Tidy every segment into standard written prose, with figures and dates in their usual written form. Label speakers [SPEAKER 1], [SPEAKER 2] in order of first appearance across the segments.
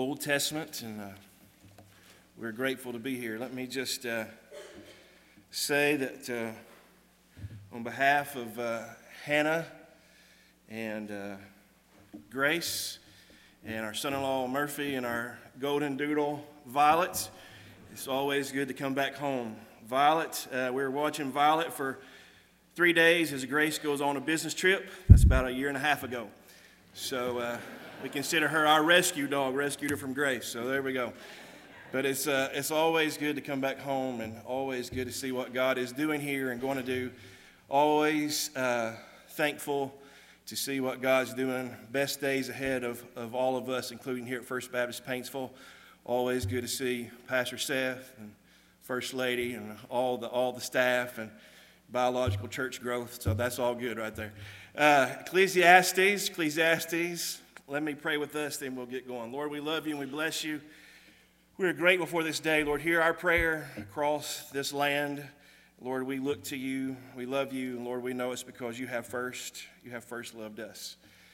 [SPEAKER 1] Old Testament, and we're grateful to be here. Let me just say that on behalf of Hannah and Grace and our son-in-law Murphy and our golden doodle Violet, it's always good to come back home. Violet, we were watching Violet for 3 days as Grace goes on a business trip. That's about a year and a half ago. So we consider her our rescue dog, rescued her from Grace. So there we go. But it's always good to come back home and always good to see what God is doing here and going to do. Always thankful to see what God's doing. Best days ahead of all of us, including here at First Baptist Paintsville. Always good to see Pastor Seth and First Lady and all the staff and biological church growth. So that's all good right there. Ecclesiastes. Let me pray with us, then we'll get going. Lord, we love you and we bless you. We're grateful for this day. Lord, hear our prayer across this land. Lord, we look to you. We love you. And Lord, we know it's because you have first loved us.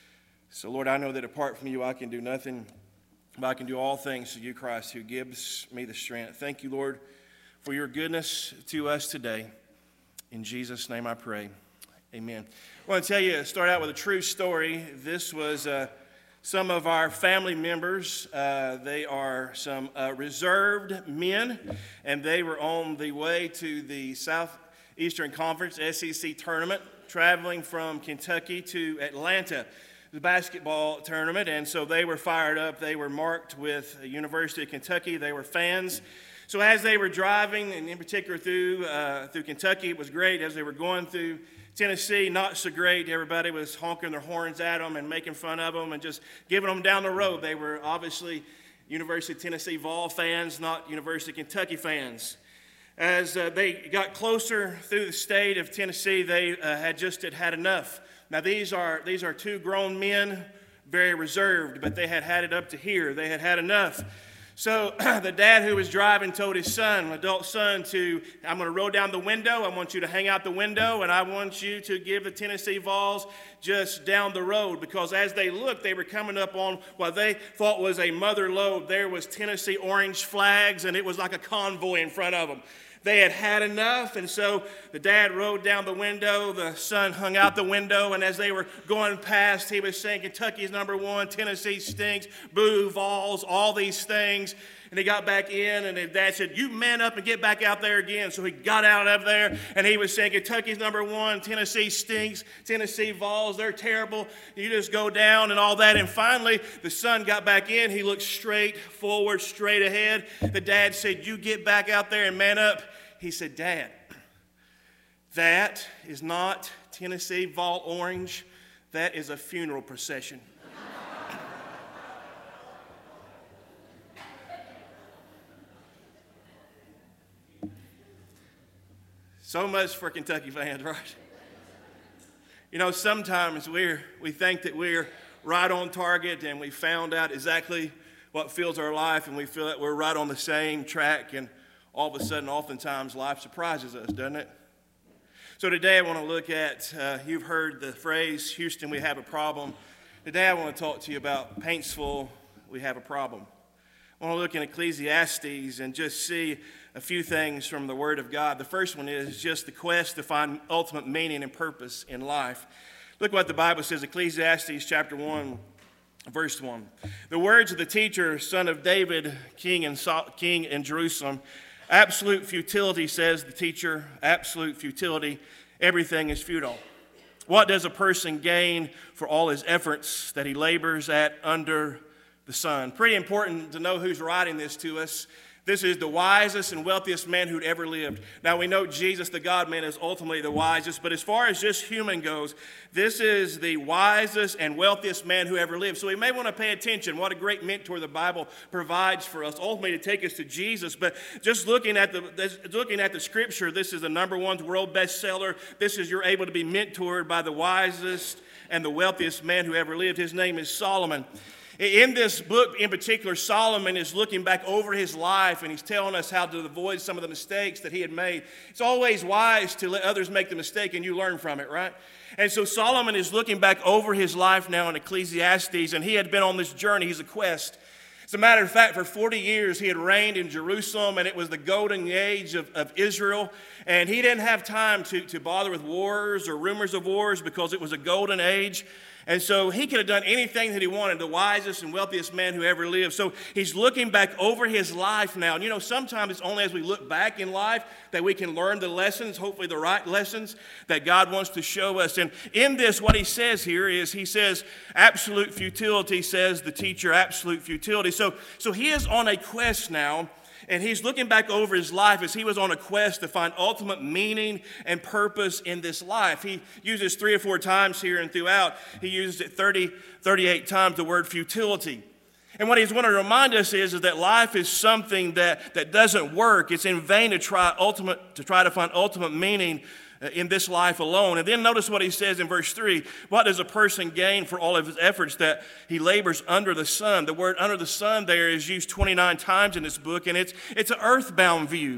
[SPEAKER 1] So Lord, I know that apart from you, I can do nothing, but I can do all things through you, Christ, who gives me the strength. Thank you, Lord, for your goodness to us today. In Jesus' name I pray. Amen. I want to tell you, start out with a true story. This was some of our family members. They are some reserved men, and they were on the way to the Southeastern Conference SEC tournament, traveling from Kentucky to Atlanta, the basketball tournament, and so they were fired up. They were marked with the University of Kentucky. They were fans. So as they were driving, and in particular through Kentucky, it was great. As they were going through Tennessee, not so great. Everybody was honking their horns at them and making fun of them and just giving them down the road. They were obviously University of Tennessee Vol fans, not University of Kentucky fans. As they got closer through the state of Tennessee, they had had enough. Now these are two grown men, very reserved, but they had had it up to here. They had had enough. So the dad who was driving told his son, adult son, I'm going to roll down the window. I want you to hang out the window, and I want you to give the Tennessee Vols just down the road. Because as they looked, they were coming up on what they thought was a mother lode. There was Tennessee orange flags, and it was like a convoy in front of them. They had had enough, and so the dad rolled down the window. The son hung out the window, and as they were going past, he was saying, Kentucky's number one, Tennessee stinks, boo, Vols, all these things. And he got back in, and his dad said, you man up and get back out there again. So he got out of there, and he was saying, Kentucky's number one, Tennessee stinks, Tennessee Vols, they're terrible. You just go down and all that. And finally, the son got back in. He looked straight forward, straight ahead. The dad said, you get back out there and man up. He said, Dad, that is not Tennessee Vol orange. That is a funeral procession. So much for Kentucky fans, right? You know, sometimes we think that we're right on target and we found out exactly what fills our life and we feel that we're right on the same track, and all of a sudden, oftentimes, life surprises us, doesn't it? So today I want to look at, you've heard the phrase, Houston, we have a problem. Today I want to talk to you about Paintsville, we have a problem. I want to look in Ecclesiastes and just see a few things from the Word of God. The first one is just the quest to find ultimate meaning and purpose in life. Look what the Bible says, Ecclesiastes chapter 1, verse 1. The words of the teacher, son of David, king in Jerusalem. Absolute futility, says the teacher, absolute futility. Everything is futile. What does a person gain for all his efforts that he labors at under the sun? Pretty important to know who's writing this to us. This is the wisest and wealthiest man who'd ever lived. Now we know Jesus, the God-man, is ultimately the wisest, but as far as just human goes, this is the wisest and wealthiest man who ever lived. So we may want to pay attention. What a great mentor the Bible provides for us, ultimately to take us to Jesus. But just looking at the Scripture, this is the number one world bestseller. You're able to be mentored by the wisest and the wealthiest man who ever lived. His name is Solomon. In this book in particular, Solomon is looking back over his life, and he's telling us how to avoid some of the mistakes that he had made. It's always wise to let others make the mistake and you learn from it, right? And so Solomon is looking back over his life now in Ecclesiastes, and he had been on this journey. He's a quest. As a matter of fact, for 40 years he had reigned in Jerusalem, and it was the golden age of Israel. And he didn't have time to bother with wars or rumors of wars because it was a golden age. And so he could have done anything that he wanted, the wisest and wealthiest man who ever lived. So he's looking back over his life now. And you know, sometimes it's only as we look back in life that we can learn the lessons, hopefully the right lessons that God wants to show us. And in this, what he says here is, he says, absolute futility, says the teacher, absolute futility. So he is on a quest now. And he's looking back over his life as he was on a quest to find ultimate meaning and purpose in this life. He uses 3 or 4 times here and throughout. He uses it 38 times, the word futility. And what he's want to remind us is that life is something that doesn't work. It's in vain to try to find ultimate meaning in this life alone. And then notice what he says in verse 3. What does a person gain for all of his efforts that he labors under the sun? The word under the sun there is used 29 times in this book, and it's an earthbound view.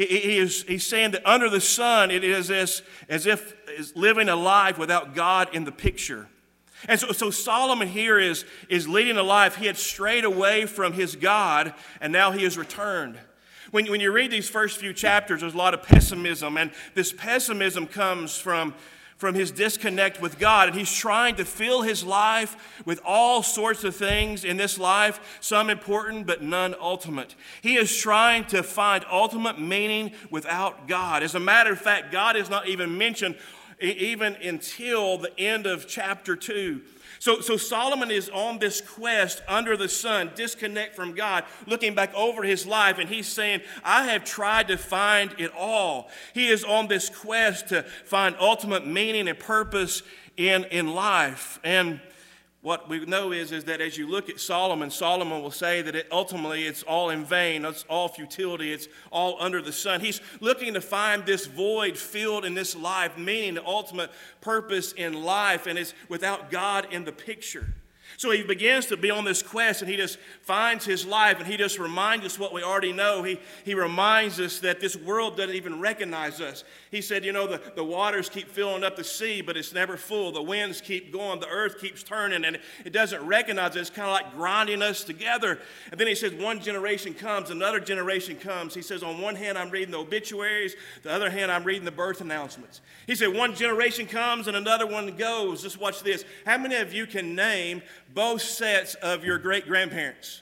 [SPEAKER 1] He's saying that under the sun it is as if is living a life without God in the picture. And so Solomon here is leading a life. He had strayed away from his God, and now he has returned. When you read these first few chapters, there's a lot of pessimism, and this pessimism comes from his disconnect with God, and he's trying to fill his life with all sorts of things in this life, some important but none ultimate. He is trying to find ultimate meaning without God. As a matter of fact, God is not even mentioned even until the end of chapter 2. So Solomon is on this quest under the sun, disconnect from God, looking back over his life, and he's saying, I have tried to find it all. He is on this quest to find ultimate meaning and purpose in life. And what we know is that as you look at Solomon will say that ultimately it's all in vain, it's all futility, it's all under the sun. He's looking to find this void filled in this life, meaning the ultimate purpose in life, and it's without God in the picture. So he begins to be on this quest, and he just finds his life, and he just reminds us what we already know. He reminds us that this world doesn't even recognize us. He said, you know, the waters keep filling up the sea, but it's never full. The winds keep going. The earth keeps turning, and it doesn't recognize us. It's kind of like grinding us together. And then he says, one generation comes, another generation comes. He says, on one hand, I'm reading the obituaries. The other hand, I'm reading the birth announcements. He said, one generation comes and another one goes. Just watch this. How many of you can name both sets of your great-grandparents?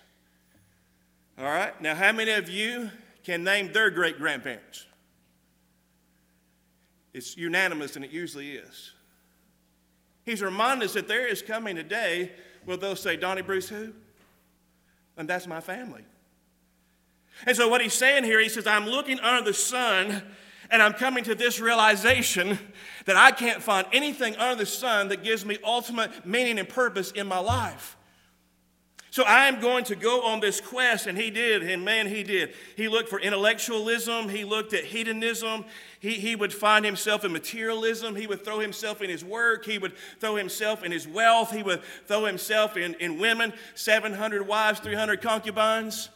[SPEAKER 1] All right. Now, how many of you can name their great-grandparents? It's unanimous, and it usually is. He's reminding us that there is coming a day where they'll say, Donnie Bruce who? And that's my family. And so what he's saying here, he says, I'm looking under the sun, and I'm coming to this realization that I can't find anything under the sun that gives me ultimate meaning and purpose in my life. So I am going to go on this quest, and he did, and man, he did. He looked for intellectualism. He looked at hedonism. He would find himself in materialism. He would throw himself in his work. He would throw himself in his wealth. He would throw himself in women, 700 wives, 300 concubines.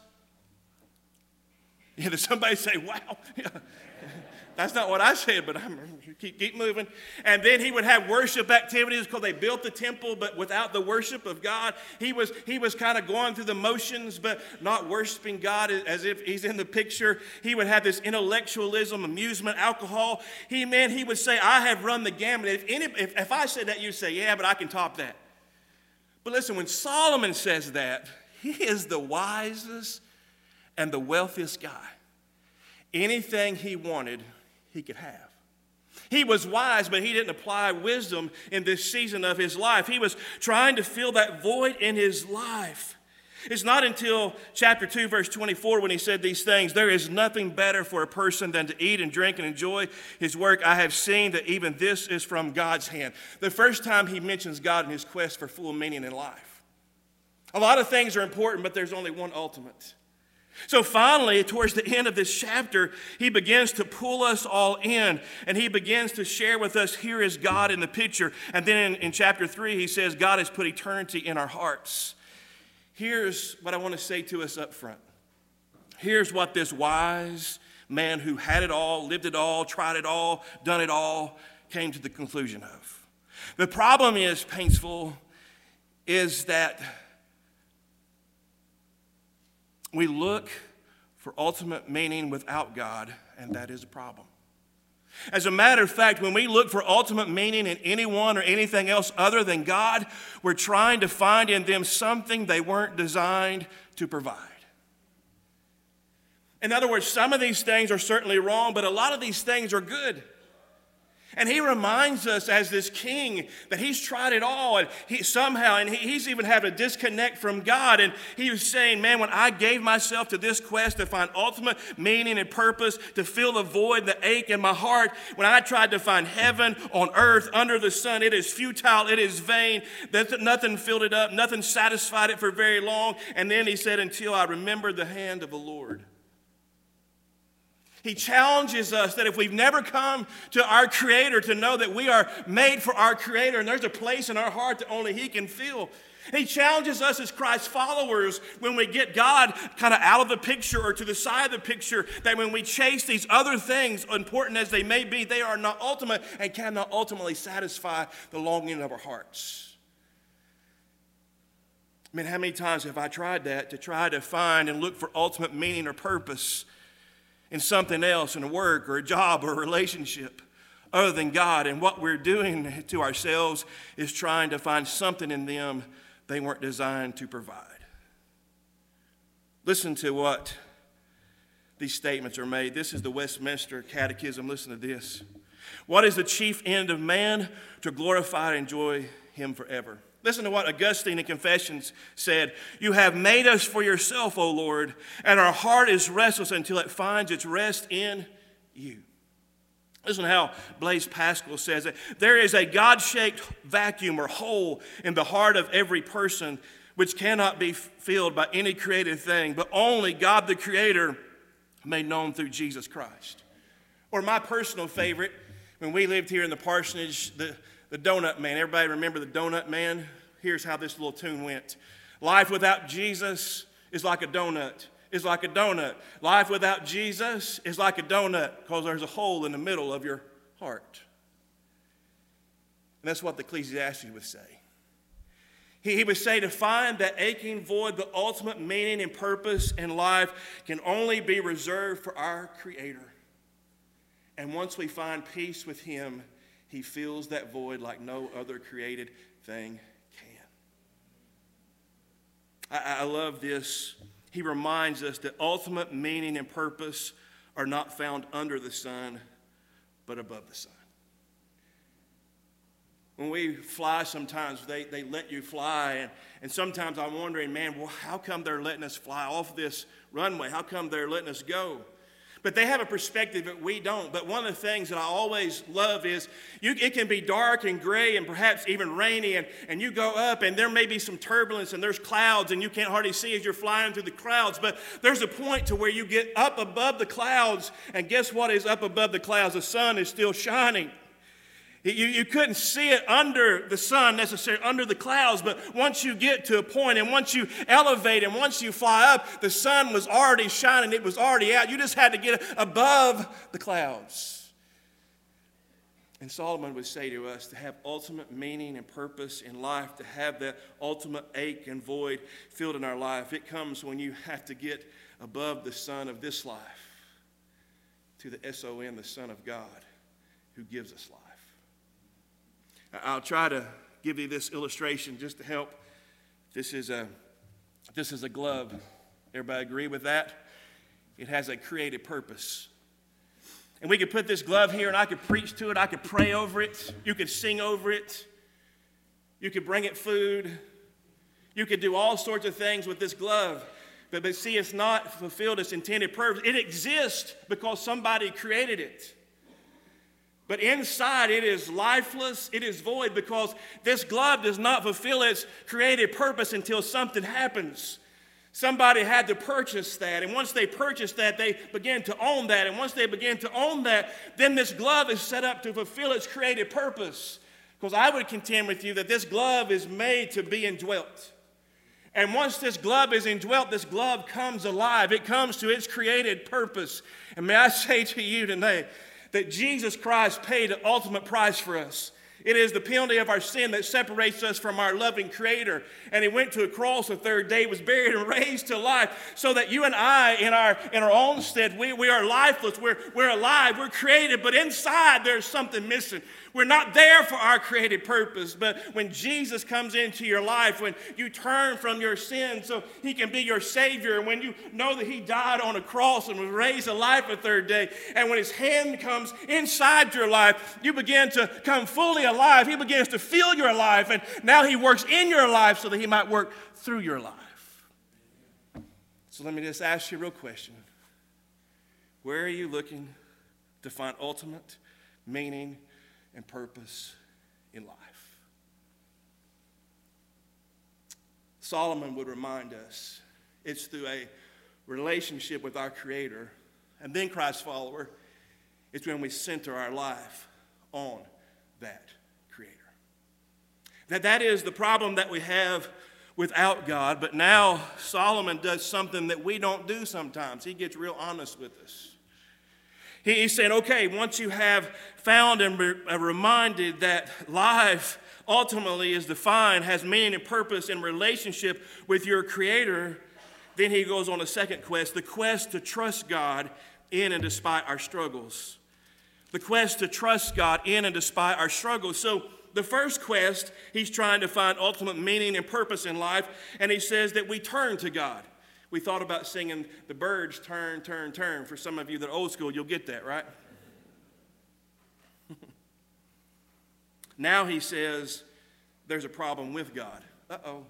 [SPEAKER 1] Yeah, did somebody say, wow? That's not what I said, but I'm keep moving. And then he would have worship activities because they built the temple, but without the worship of God. He was kind of going through the motions, but not worshiping God as if he's in the picture. He would have this intellectualism, amusement, alcohol. He would say, I have run the gamut. If I said that, you'd say, yeah, but I can top that. But listen, when Solomon says that, he is the wisest and the wealthiest guy. Anything he wanted, he could have. He was wise, but he didn't apply wisdom in this season of his life. He was trying to fill that void in his life. It's not until chapter 2, verse 24, when he said these things, there is nothing better for a person than to eat and drink and enjoy his work. I have seen that even this is from God's hand. The first time he mentions God in his quest for full meaning in life. A lot of things are important, but there's only one ultimate. So finally, towards the end of this chapter, he begins to pull us all in, and he begins to share with us, here is God in the picture. And then in chapter 3, he says, God has put eternity in our hearts. Here's what I want to say to us up front. Here's what this wise man who had it all, lived it all, tried it all, done it all, came to the conclusion of. The problem is, Paintsville, is that We look for ultimate meaning without God, and that is a problem. As a matter of fact, when we look for ultimate meaning in anyone or anything else other than God, we're trying to find in them something they weren't designed to provide. In other words, some of these things are certainly wrong, but a lot of these things are good. And he reminds us as this king that he's tried it all, and he's even had a disconnect from God. And he was saying, man, when I gave myself to this quest to find ultimate meaning and purpose, to fill the void, the ache in my heart, when I tried to find heaven on earth under the sun, it is futile, it is vain. Nothing filled it up, nothing satisfied it for very long. And then he said, until I remembered the hand of the Lord. He challenges us that if we've never come to our Creator to know that we are made for our Creator and there's a place in our heart that only He can fill. He challenges us as Christ followers when we get God kind of out of the picture or to the side of the picture, that when we chase these other things, important as they may be, they are not ultimate and cannot ultimately satisfy the longing of our hearts. I mean, how many times have I tried that, to try to find and look for ultimate meaning or purpose in something else, in a work or a job or a relationship other than God? And what we're doing to ourselves is trying to find something in them they weren't designed to provide. Listen to what these statements are made. This is the Westminster Catechism. Listen to this. What is the chief end of man? To glorify and enjoy him forever. Listen to what Augustine in Confessions said. You have made us for yourself, O Lord, and our heart is restless until it finds its rest in you. Listen to how Blaise Pascal says it. There is a God-shaped vacuum or hole in the heart of every person which cannot be filled by any created thing, but only God the Creator made known through Jesus Christ. Or my personal favorite, when we lived here in the parsonage, the Donut Man. Everybody remember the Donut Man? Here's how this little tune went. Life without Jesus is like a donut. Is like a donut. Life without Jesus is like a donut because there's a hole in the middle of your heart. And that's what the Ecclesiastes would say. He would say to find that aching void, the ultimate meaning and purpose in life can only be reserved for our Creator. And once we find peace with Him, He fills that void like no other created thing can. I love this. He reminds us that ultimate meaning and purpose are not found under the sun, but above the sun. When we fly sometimes, they let you fly. And sometimes I'm wondering, man, well, how come they're letting us fly off this runway? How come they're letting us go? But they have a perspective that we don't. But one of the things that I always love is it can be dark and gray and perhaps even rainy, and you go up and there may be some turbulence and there's clouds and you can't hardly see as you're flying through the clouds. But there's a point to where you get up above the clouds, and guess what is up above the clouds? The sun is still shining. You couldn't see it under the sun necessarily, under the clouds, but once you get to a point and once you elevate and once you fly up, the sun was already shining, it was already out. You just had to get above the clouds. And Solomon would say to us, to have ultimate meaning and purpose in life, to have that ultimate ache and void filled in our life, it comes when you have to get above the sun of this life to the S-O-N, the Son of God, who gives us life. I'll try to give you this illustration just to help. This is a glove. Everybody agree with that? It has a creative purpose. And we could put this glove here and I could preach to it. I could pray over it. You could sing over it. You could bring it food. You could do all sorts of things with this glove. But see, it's not fulfilled its intended purpose. It exists because somebody created it. But inside it is lifeless, it is void, because this glove does not fulfill its creative purpose until something happens. Somebody had to purchase that, and once they purchased that, they began to own that. And once they begin to own that, then this glove is set up to fulfill its creative purpose. Because I would contend with you that this glove is made to be indwelt. And once this glove is indwelt, this glove comes alive. It comes to its created purpose. And may I say to you today, that Jesus Christ paid the ultimate price for us. It is the penalty of our sin that separates us from our loving Creator. And he went to a cross the third day, was buried and raised to life, so that you and I, in our own stead, we are lifeless. We're alive. We're created, but inside there's something missing. We're not there for our created purpose. But when Jesus comes into your life, when you turn from your sin so he can be your Savior, and when you know that he died on a cross and was raised to life the third day, and when his hand comes inside your life, you begin to come fully alive. He begins to fill your life, and now he works in your life so that he might work through your life. So let me just ask you a real question. Where are you looking to find ultimate meaning and purpose in life? Solomon would remind us it's through a relationship with our Creator and then Christ's follower. It's when we center our life on that Creator. That is the problem that we have without God. But now Solomon does something that we don't do sometimes. He gets real honest with us. He's saying, okay, once you have found and reminded that life ultimately is defined, has meaning and purpose in relationship with your Creator, then he goes on a second quest, the quest to trust God in and despite our struggles. The quest to trust God in and despite our struggles. So the first quest, he's trying to find ultimate meaning and purpose in life, and he says that we turn to God. We thought about singing the Byrds, turn, turn, turn. For some of you that are old school, you'll get that, right? Now he says there's a problem with God. Uh-oh.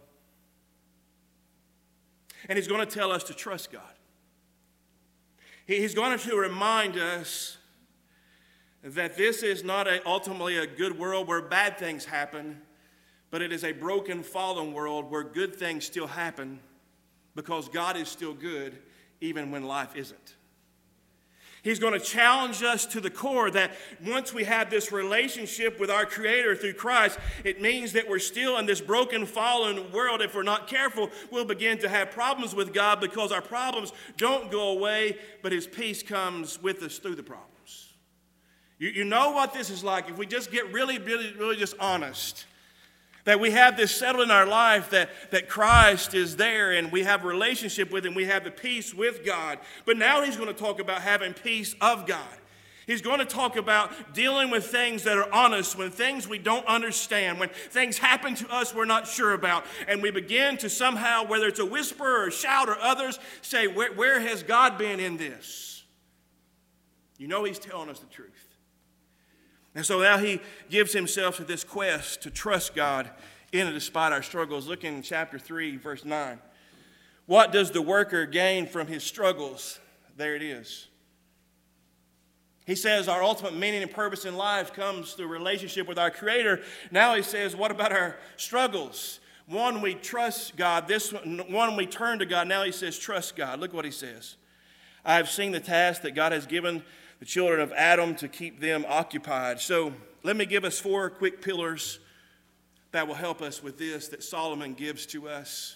[SPEAKER 1] And he's going to tell us to trust God. He's going to remind us that this is not ultimately a good world where bad things happen, but it is a broken, fallen world where good things still happen because God is still good even when life isn't. He's going to challenge us to the core that once we have this relationship with our Creator through Christ, it means that we're still in this broken, fallen world. If we're not careful, we'll begin to have problems with God because our problems don't go away, but his peace comes with us through the problems. You know what this is like if we just get really just honest. That we have this settled in our life that Christ is there and we have a relationship with him. We have the peace with God. But now he's going to talk about having peace of God. He's going to talk about dealing with things that are honest, when things we don't understand, when things happen to us we're not sure about. And we begin to somehow, whether it's a whisper or a shout or others, say, where has God been in this? You know he's telling us the truth. And so now he gives himself to this quest to trust God in and despite our struggles. Look in chapter 3, verse 9. What does the worker gain from his struggles? There it is. He says our ultimate meaning and purpose in life comes through relationship with our Creator. Now he says, what about our struggles? One, we trust God. This one, we turn to God. Now he says, trust God. Look what he says. I have seen the task that God has given the children of Adam to keep them occupied. So let me give us 4 quick pillars that will help us with this, that Solomon gives to us,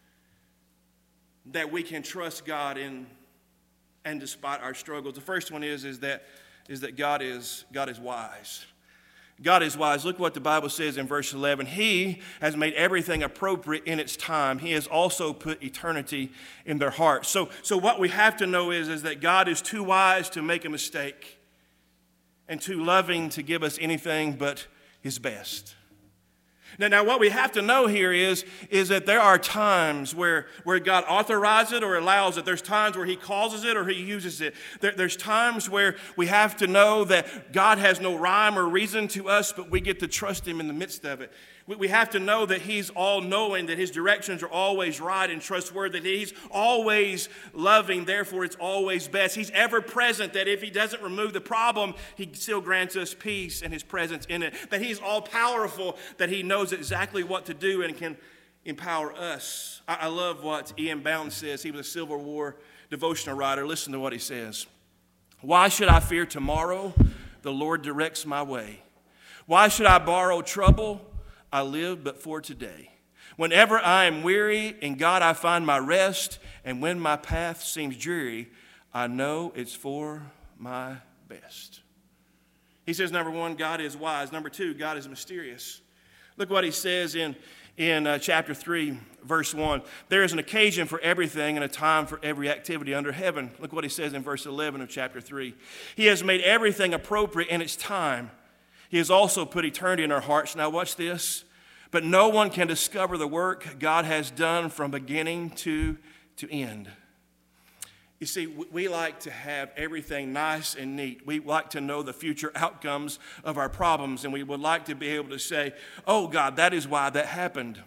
[SPEAKER 1] that we can trust God in and despite our struggles. The first one is that God is wise. God is wise. Look what the Bible says in verse 11. He has made everything appropriate in its time. He has also put eternity in their hearts. So what we have to know is that God is too wise to make a mistake and too loving to give us anything but his best. Now what we have to know here is that there are times where God authorizes it or allows it. There's times where he causes it or he uses it. There's times where we have to know that God has no rhyme or reason to us, but we get to trust him in the midst of it. We have to know that he's all-knowing, that his directions are always right and trustworthy, that he's always loving, therefore it's always best. He's ever present, that if he doesn't remove the problem, he still grants us peace and his presence in it. That he's all-powerful, that he knows exactly what to do and can empower us. I love what Ian Bounds says. He was a Civil War devotional writer. Listen to what he says. Why should I fear tomorrow? The Lord directs my way. Why should I borrow trouble? I live but for today. Whenever I am weary, in God I find my rest, and when my path seems dreary, I know it's for my best. He says, number one, God is wise. Number two, God is mysterious. Look what he says in chapter 3, verse 1. There is an occasion for everything and a time for every activity under heaven. Look what he says in verse 11 of chapter 3. He has made everything appropriate in its time. He has also put eternity in our hearts. Now watch this. But no one can discover the work God has done from beginning to end. You see, we like to have everything nice and neat. We like to know the future outcomes of our problems, and we would like to be able to say, oh, God, that is why that happened.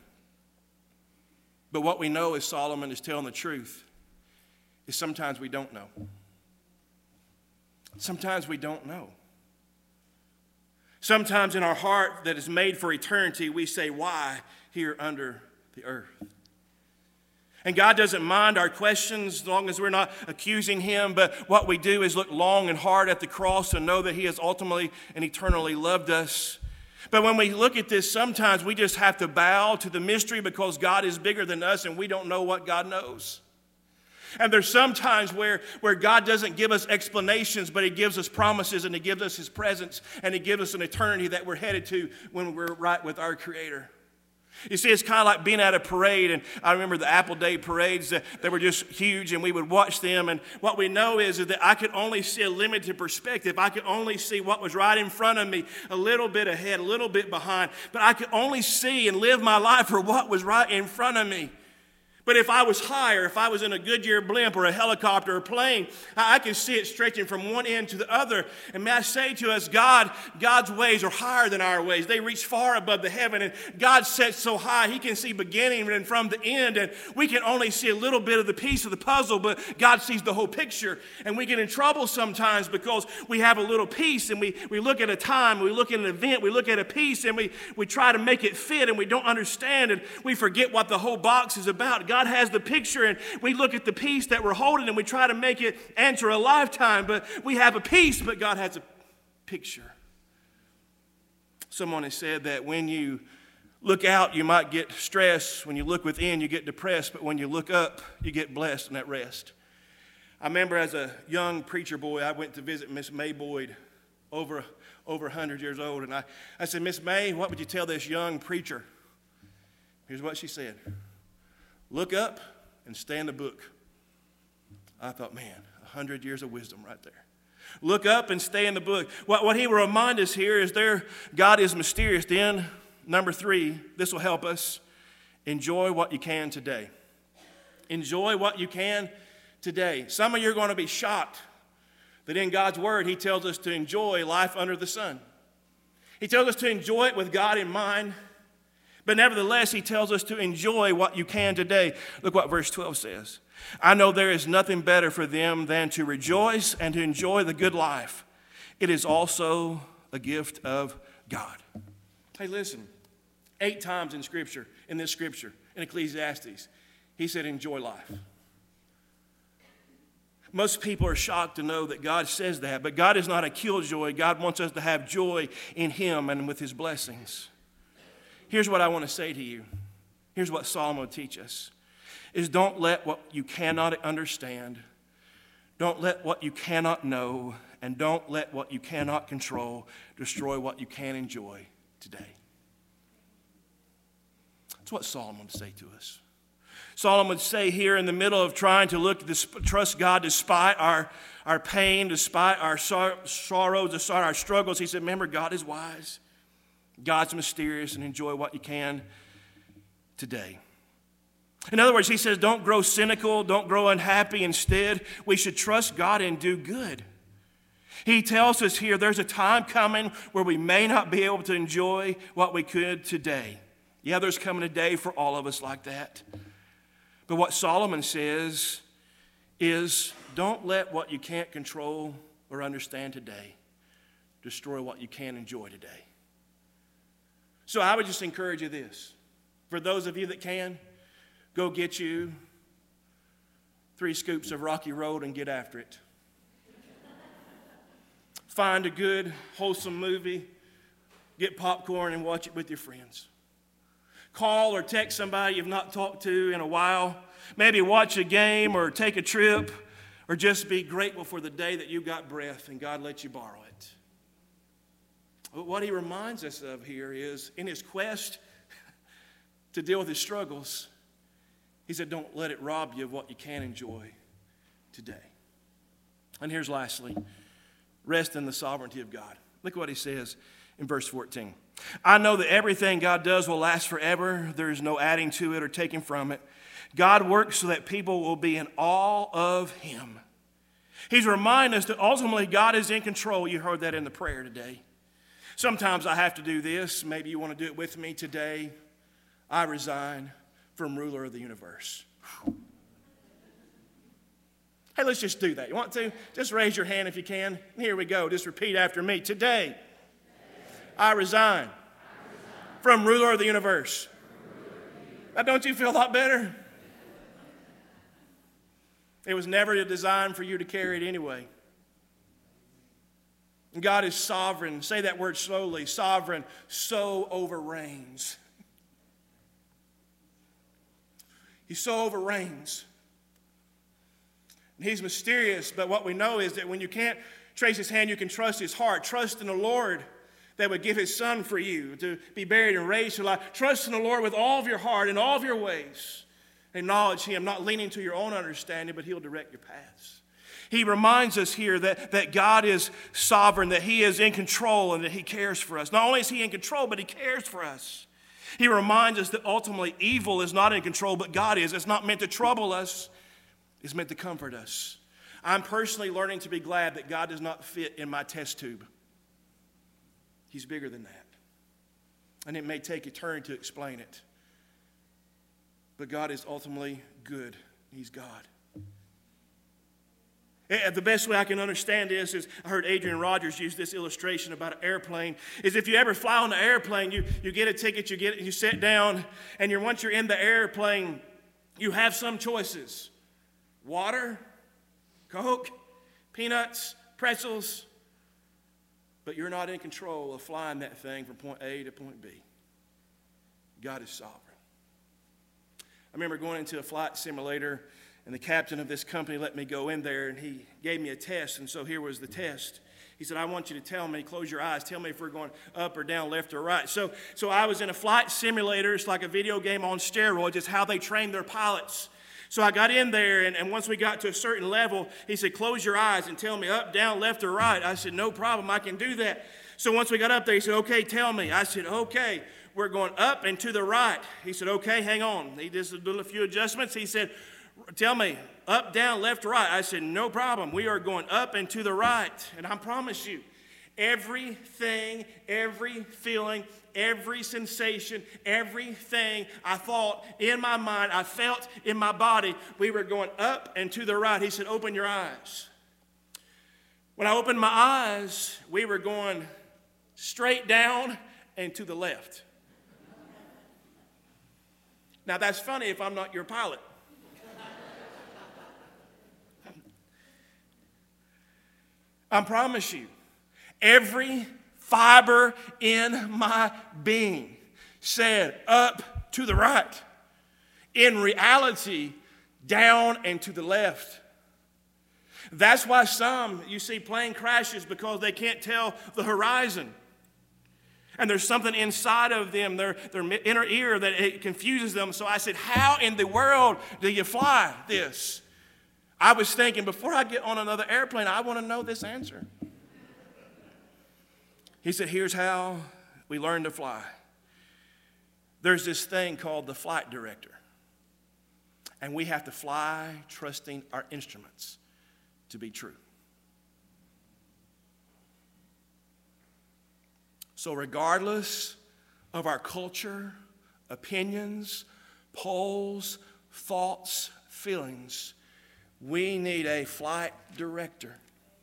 [SPEAKER 1] But what we know is Solomon is telling the truth, is sometimes we don't know. Sometimes we don't know. Sometimes in our heart that is made for eternity, we say, why here under the earth? And God doesn't mind our questions as long as we're not accusing him, but what we do is look long and hard at the cross and know that he has ultimately and eternally loved us. But when we look at this, sometimes we just have to bow to the mystery because God is bigger than us and we don't know what God knows. And there's some times where God doesn't give us explanations, but he gives us promises and he gives us his presence and he gives us an eternity that we're headed to when we're right with our Creator. You see, it's kind of like being at a parade, and I remember the Apple Day parades that were just huge, and we would watch them, and what we know is that I could only see a limited perspective. I could only see what was right in front of me, a little bit ahead, a little bit behind, but I could only see and live my life for what was right in front of me. But if I was higher, if I was in a Goodyear blimp or a helicopter or a plane, I could see it stretching from one end to the other. And may I say to us, God's ways are higher than our ways. They reach far above the heaven, and God sits so high, he can see beginning and from the end, and we can only see a little bit of the piece of the puzzle, but God sees the whole picture. And we get in trouble sometimes because we have a little piece, and we look at a time, we look at an event, we look at a piece, and we try to make it fit, and we don't understand, and we forget what the whole box is about. God has the picture, and we look at the piece that we're holding and we try to make it answer a lifetime, but we have a piece, but God has a picture. Someone has said that when you look out, you might get stressed. When you look within, you get depressed, but when you look up, you get blessed and at rest. I remember as a young preacher boy, I went to visit Miss May Boyd, over 100 years old, and I said, Miss May, what would you tell this young preacher? Here's what she said. Look up and stay in the book. I thought, man, 100 years of wisdom right there. Look up and stay in the book. What he will remind us here is God is mysterious. Then, number 3, this will help us. Enjoy what you can today. Enjoy what you can today. Some of you are going to be shocked that in God's word, he tells us to enjoy life under the sun. He tells us to enjoy it with God in mind. But nevertheless, he tells us to enjoy what you can today. Look what verse 12 says. I know there is nothing better for them than to rejoice and to enjoy the good life. It is also a gift of God. Hey, listen. 8 times in this scripture, in Ecclesiastes, he said, enjoy life. Most people are shocked to know that God says that, but God is not a killjoy. God wants us to have joy in him and with his blessings. Here's what I want to say to you. Here's what Solomon would teach us, is don't let what you cannot understand, don't let what you cannot know, and don't let what you cannot control destroy what you can enjoy today. That's what Solomon would say to us. Solomon would say here in the middle of trying to trust God despite our pain, despite our sorrows, despite our struggles, he said, remember, God is wise. God's mysterious, and enjoy what you can today. In other words, he says, don't grow cynical, don't grow unhappy. Instead, we should trust God and do good. He tells us here there's a time coming where we may not be able to enjoy what we could today. Yeah, there's coming a day for all of us like that. But what Solomon says is don't let what you can't control or understand today destroy what you can enjoy today. So I would just encourage you this. For those of you that can, go get you 3 scoops of Rocky Road and get after it. Find a good, wholesome movie, get popcorn and watch it with your friends. Call or text somebody you've not talked to in a while. Maybe watch a game or take a trip, or just be grateful for the day that you got breath and God let you borrow it. What he reminds us of here is, in his quest to deal with his struggles, he said, don't let it rob you of what you can enjoy today. And here's lastly, rest in the sovereignty of God. Look what he says in verse 14. I know that everything God does will last forever. There is no adding to it or taking from it. God works so that people will be in awe of him. He's reminding us that ultimately God is in control. You heard that in the prayer today. Sometimes I have to do this. Maybe you want to do it with me today. I resign from ruler of the universe. Hey, let's just do that. You want to? Just raise your hand if you can. Here we go. Just repeat after me. Today, I resign from ruler of the universe. Now, don't you feel a lot better? It was never designed for you to carry it anyway. God is sovereign. Say that word slowly. Sovereign so overreigns. He so overreigns. He's mysterious, but what we know is that when you can't trace his hand, you can trust his heart. Trust in the Lord that would give his son for you to be buried and raised to life. Trust in the Lord with all of your heart and all of your ways. Acknowledge him, not leaning to your own understanding, but he'll direct your paths. He reminds us here that God is sovereign, that he is in control, and that he cares for us. Not only is he in control, but he cares for us. He reminds us that ultimately evil is not in control, but God is. It's not meant to trouble us. It's meant to comfort us. I'm personally learning to be glad that God does not fit in my test tube. He's bigger than that. And it may take eternity to explain it. But God is ultimately good. He's God. The best way I can understand this is, I heard Adrian Rogers use this illustration about an airplane, is if you ever fly on the airplane, you get a ticket, you sit down, and once you're in the airplane, you have some choices. Water, Coke, peanuts, pretzels, but you're not in control of flying that thing from point A to point B. God is sovereign. I remember going into a flight simulator, and the captain of this company let me go in there, and he gave me a test, and so here was the test. He said, I want you to tell me, close your eyes, tell me if we're going up or down, left or right. So I was in a flight simulator. It's like a video game on steroids. It's how they train their pilots. So I got in there, and once we got to a certain level, he said, close your eyes and tell me up, down, left, or right. I said, no problem, I can do that. So once we got up there, he said, okay, tell me. I said, okay, we're going up and to the right. He said, okay, hang on. He just did a few adjustments. He said, tell me, up, down, left, right. I said, no problem. We are going up and to the right. And I promise you, everything, every feeling, every sensation, everything I thought in my mind, I felt in my body, we were going up and to the right. He said, open your eyes. When I opened my eyes, we were going straight down and to the left. Now that's funny if I'm not your pilot. I promise you, every fiber in my being said up to the right. In reality, down and to the left. That's why some, you see plane crashes, because they can't tell the horizon. And there's something inside of them, their inner ear, that it confuses them. So I said, how in the world do you fly this? I was thinking, before I get on another airplane, I want to know this answer. He said, here's how we learn to fly. There's this thing called the flight director. And we have to fly trusting our instruments to be true. So regardless of our culture, opinions, polls, thoughts, feelings, we need a flight director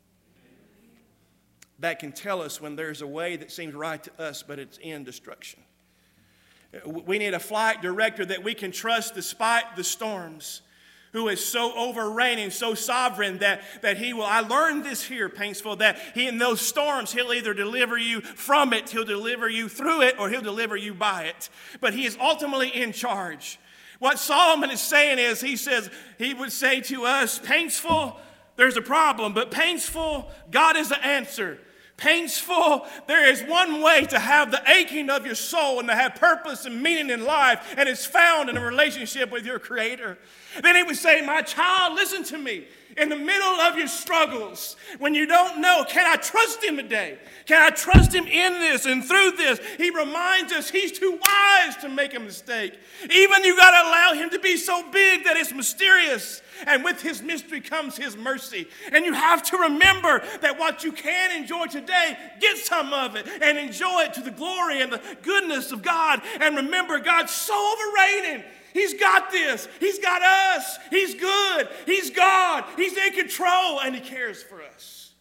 [SPEAKER 1] that can tell us when there's a way that seems right to us, but it's in destruction. We need a flight director that we can trust despite the storms, who is so overreigning, so sovereign that he will, I learned this here, Paintsville, that he in those storms, he'll either deliver you from it, he'll deliver you through it, or he'll deliver you by it. But he is ultimately in charge. What Solomon is saying is, he would say to us, Paintsville, there's a problem, but Paintsville, God is the answer. painful, there is one way to have the aching of your soul and to have purpose and meaning in life, and it's found in a relationship with your Creator. Then he would say, my child, listen to me. In the middle of your struggles, when you don't know, can I trust him today? Can I trust him in this and through this? He reminds us he's too wise to make a mistake. Even you got to allow him to be so big that it's mysterious. And with his mystery comes his mercy. And you have to remember that what you can enjoy today, get some of it and enjoy it to the glory and the goodness of God. And remember, God's so overrated. He's got this. He's got us. He's good. He's God. He's in control, and he cares for us.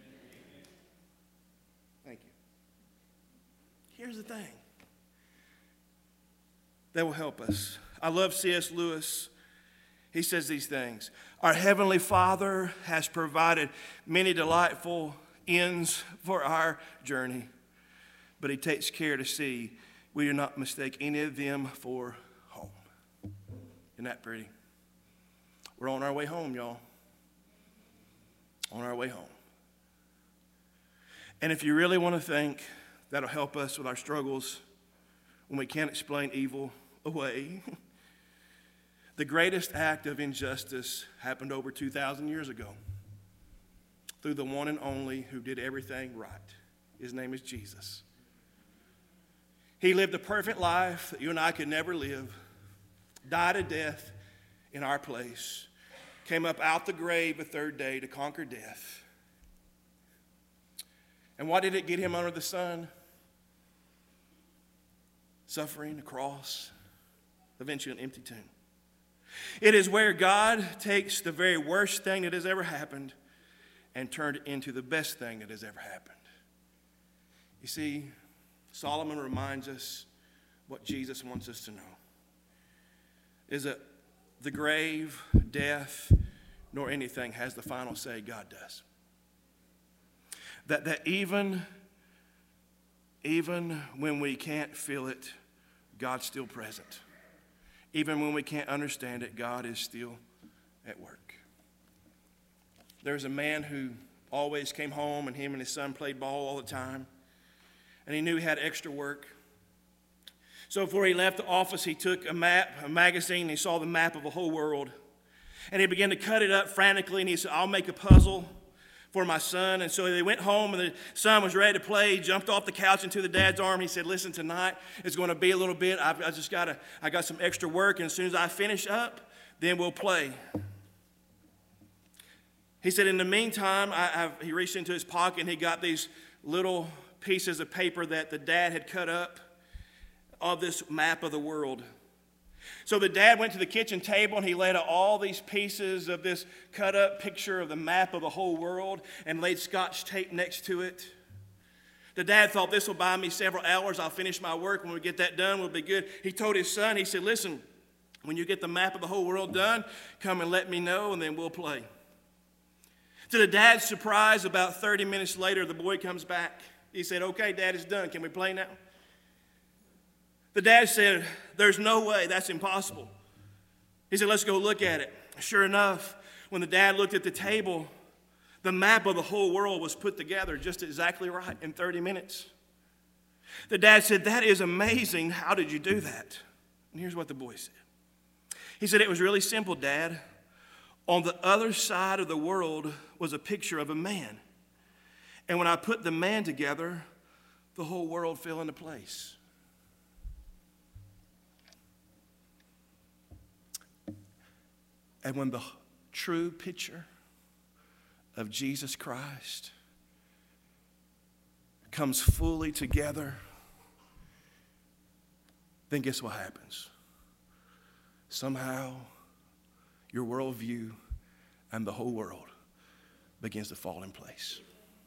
[SPEAKER 1] Thank you. Here's the thing that will help us. I love C.S. Lewis. He says these things. Our Heavenly Father has provided many delightful ends for our journey, but he takes care to see we do not mistake any of them for home. Isn't that pretty? We're on our way home, y'all. On our way home. And if you really want to think that'll help us with our struggles when we can't explain evil away, the greatest act of injustice happened over 2,000 years ago through the one and only who did everything right. His name is Jesus. He lived a perfect life that you and I could never live, died a death in our place, came up out the grave the third day to conquer death. And why did it get him under the sun? Suffering, a cross, eventually an empty tomb. It is where God takes the very worst thing that has ever happened and turned it into the best thing that has ever happened. You see, Solomon reminds us what Jesus wants us to know. Is that the grave, death, nor anything has the final say. God does. That even when we can't feel it, God's still present. Even when we can't understand it, God is still at work. There's a man who always came home, and him and his son played ball all the time. And he knew he had extra work. So before he left the office, he took a magazine, and he saw the map of the whole world. And he began to cut it up frantically, and he said, I'll make a puzzle for my son. And so they went home, and the son was ready to play. He jumped off the couch into the dad's arm. He said, listen, tonight it's going to be a little bit. I got some extra work, and as soon as I finish up, then we'll play. He said, in the meantime, he reached into his pocket, and he got these little pieces of paper that the dad had cut up of this map of the world. So the dad went to the kitchen table, and he laid out all these pieces of this cut up picture of the map of the whole world and laid Scotch tape next to it. The dad thought, this will buy me several hours. I'll finish my work. When we get that done, we'll be good. He told his son, he said, listen, when you get the map of the whole world done, come and let me know, and then we'll play. To the dad's surprise, about 30 minutes later, the boy comes back. He said, okay, Dad, it's done. Can we play now? The dad said, there's no way. That's impossible. He said, let's go look at it. Sure enough, when the dad looked at the table, the map of the whole world was put together just exactly right in 30 minutes. The dad said, that is amazing. How did you do that? And here's what the boy said. He said, it was really simple, Dad. On the other side of the world was a picture of a man. And when I put the man together, the whole world fell into place. And when the true picture of Jesus Christ comes fully together, then guess what happens? Somehow your worldview and the whole world begins to fall in place.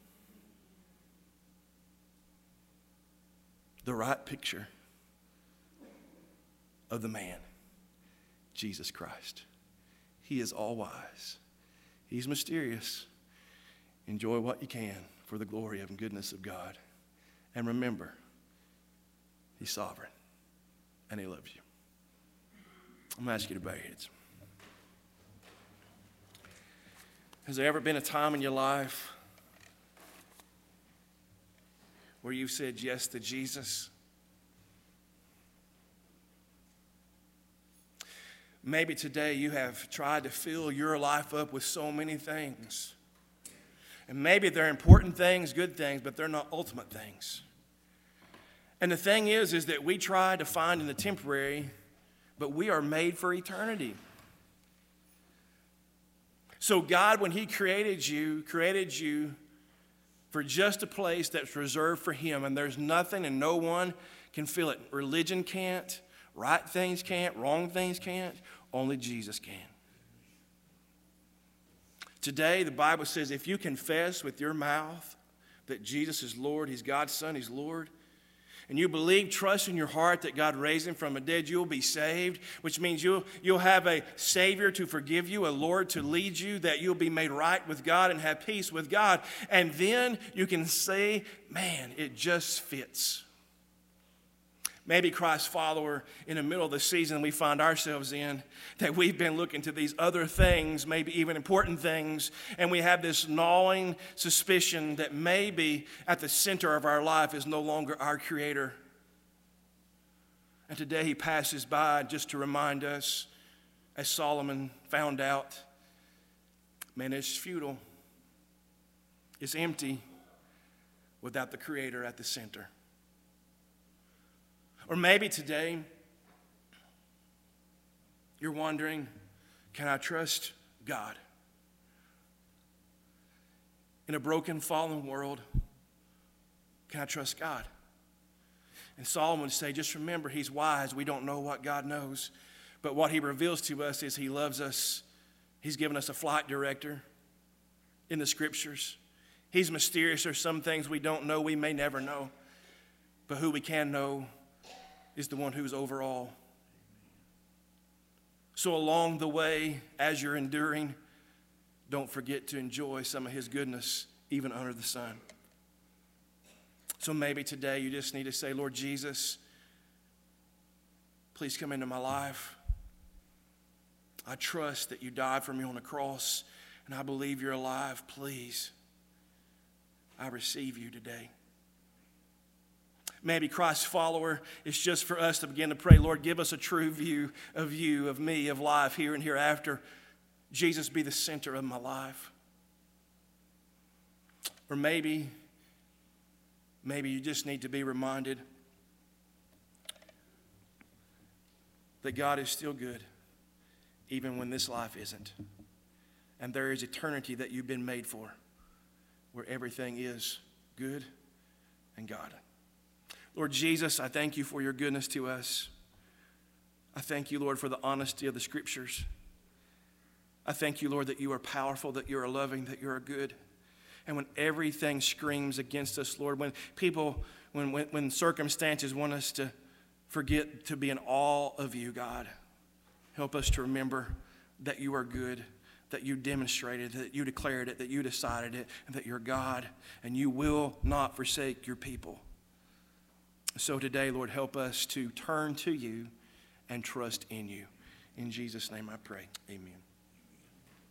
[SPEAKER 1] The right picture of the man, Jesus Christ. He is all wise. He's mysterious. Enjoy what you can for the glory and goodness of God. And remember, he's sovereign and he loves you. I'm going to ask you to bow your heads. Has there ever been a time in your life where you've said yes to Jesus. Maybe today you have tried to fill your life up with so many things. And maybe they're important things, good things, but they're not ultimate things. And the thing is that we try to find in the temporary, but we are made for eternity. So God, when He created you for just a place that's reserved for Him, and there's nothing and no one can fill it. Religion can't, right things can't, wrong things can't, only Jesus can. Today, the Bible says if you confess with your mouth that Jesus is Lord, He's God's Son, He's Lord, and you believe, trust in your heart that God raised Him from the dead, you'll be saved, which means you'll have a Savior to forgive you, a Lord to lead you, that you'll be made right with God and have peace with God. And then you can say, man, it just fits. Maybe Christ follower in the middle of the season we find ourselves in, that we've been looking to these other things, maybe even important things, and we have this gnawing suspicion that maybe at the center of our life is no longer our Creator. And today He passes by just to remind us, as Solomon found out, man, it's futile. It's empty without the Creator at the center. Or maybe today you're wondering, can I trust God? In a broken, fallen world, can I trust God? And Solomon would say, just remember, He's wise. We don't know what God knows. But what He reveals to us is He loves us. He's given us a flight director in the Scriptures. He's mysterious. There's some things we don't know, we may never know. But who we can know is the one who's over all. So along the way, as you're enduring, don't forget to enjoy some of His goodness, even under the sun. So maybe today you just need to say, Lord Jesus, please come into my life. I trust that You died for me on the cross, and I believe You're alive. Please, I receive You today. Maybe Christ's follower is just for us to begin to pray, Lord, give us a true view of You, of me, of life here and hereafter. Jesus, be the center of my life. Or maybe you just need to be reminded that God is still good, even when this life isn't. And there is eternity that you've been made for, where everything is good and God. Lord Jesus, I thank You for Your goodness to us. I thank You, Lord, for the honesty of the Scriptures. I thank You, Lord, that You are powerful, that You are loving, that You are good. And when everything screams against us, Lord, when people, when circumstances want us to forget to be in awe of You, God, help us to remember that You are good, that You demonstrated, that You declared it, that You decided it, and that You're God, and You will not forsake Your people. So today, Lord, help us to turn to You and trust in You. In Jesus' name I pray, amen.